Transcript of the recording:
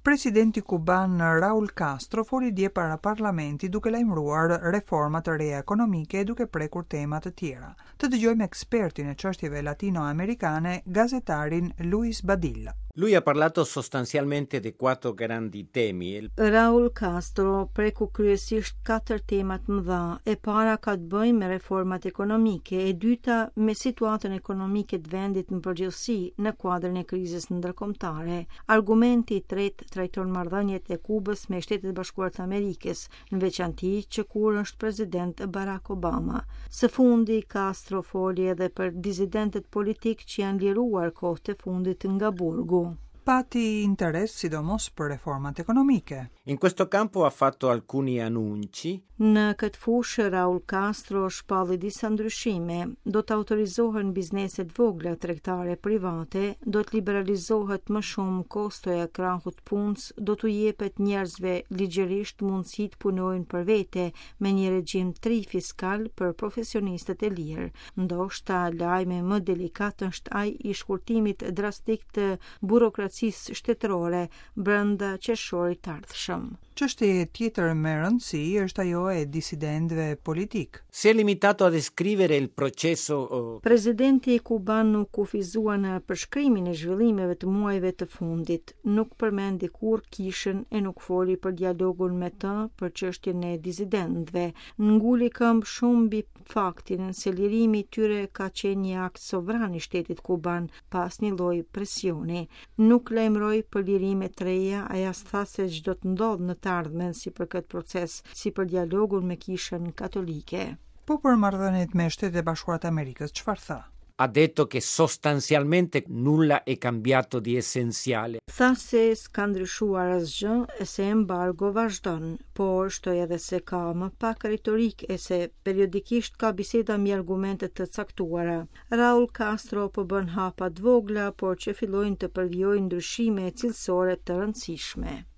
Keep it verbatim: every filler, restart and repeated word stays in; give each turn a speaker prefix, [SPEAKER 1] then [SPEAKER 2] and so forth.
[SPEAKER 1] Presidenti kuban Raul Castro foli dje para parlamenti duke lajmëruar reforma të reja ekonomike duke prekur tema të tjera. Të dëgjojmë ekspertin e çështjeve latinoamerikane, gazetarin Luis Badilla.
[SPEAKER 2] Lui ha parlato sostanzialmente di quattro grandi temi.
[SPEAKER 3] Raul Castro preku kryesisht katër temat mëdha. E para ka të bëjë me reformat ekonomike, e dyta me situatën ekonomike të vendit në përgjithësi në kuadrin e krizës ndërkombëtare. Argumenti i tretë trajton marrëdhëniet e Kubës me Shtetet e Bashkuara të Amerikës, në veçanti që kur është president Barack Obama. Së fundi Castro foli edhe për disidentët politik që janë liruar kohët e fundit nga burgu.
[SPEAKER 1] Pati interes sidomos për reformat ekonomike.
[SPEAKER 2] In questo campo ha fatto alcuni annunci.
[SPEAKER 3] Në këtë fushë Raul Castro shpalli disa ndryshime. Do të autorizohen bizneset vogla tregtare private, do të liberalizohet më shumë kostoja e krahut punës, do t'u jepet njerëzve ligjërisht mundësi të punojnë për vete me një regjim tri fiskal për profesionistët e lirë. Ndoshta lajmi më delikat është ai i shkurtimit drastik të burokracisë shtetërore brenda qershorit të ardhshëm.
[SPEAKER 1] Çështja tjetër me rëndësi është ajo e disidentëve politik.
[SPEAKER 2] Si è limitato a descrivere il processo.
[SPEAKER 3] Presidenti kuban nuk kufizua në përshkrimin e zhvillimeve të muajve të fundit, nuk përmendi kur kishën e nuk foli për dialogun me të për çështjen e disidentëve. Nguli këmbë shumë mbi faktin se lirimi i tyre ka qenë një akt sovran i shtetit kuban pas një lloji presioni. Nuk lajmëroi për lirime të reja, ai as tha se çdo të ndodh në të ardhmen si për këtë proces, si për dialogun me Kishën katolike.
[SPEAKER 1] Po për marrëdhëniet me Shtetet e Bashkuara të Amerikës, çfarë tha?
[SPEAKER 2] Ha detto che sostanzialmente nulla è cambiato di essenziale.
[SPEAKER 3] Tha se s'ka ndryshuar asgjë e se embargo vazhdon, por shtoi edhe se ka më pak retorik e se periodikisht ka biseda mbi argumente të caktuara. Raul Castro po bën hapa të vogla, por që fillojnë të përvijojnë ndryshime cilësore të rëndësishme.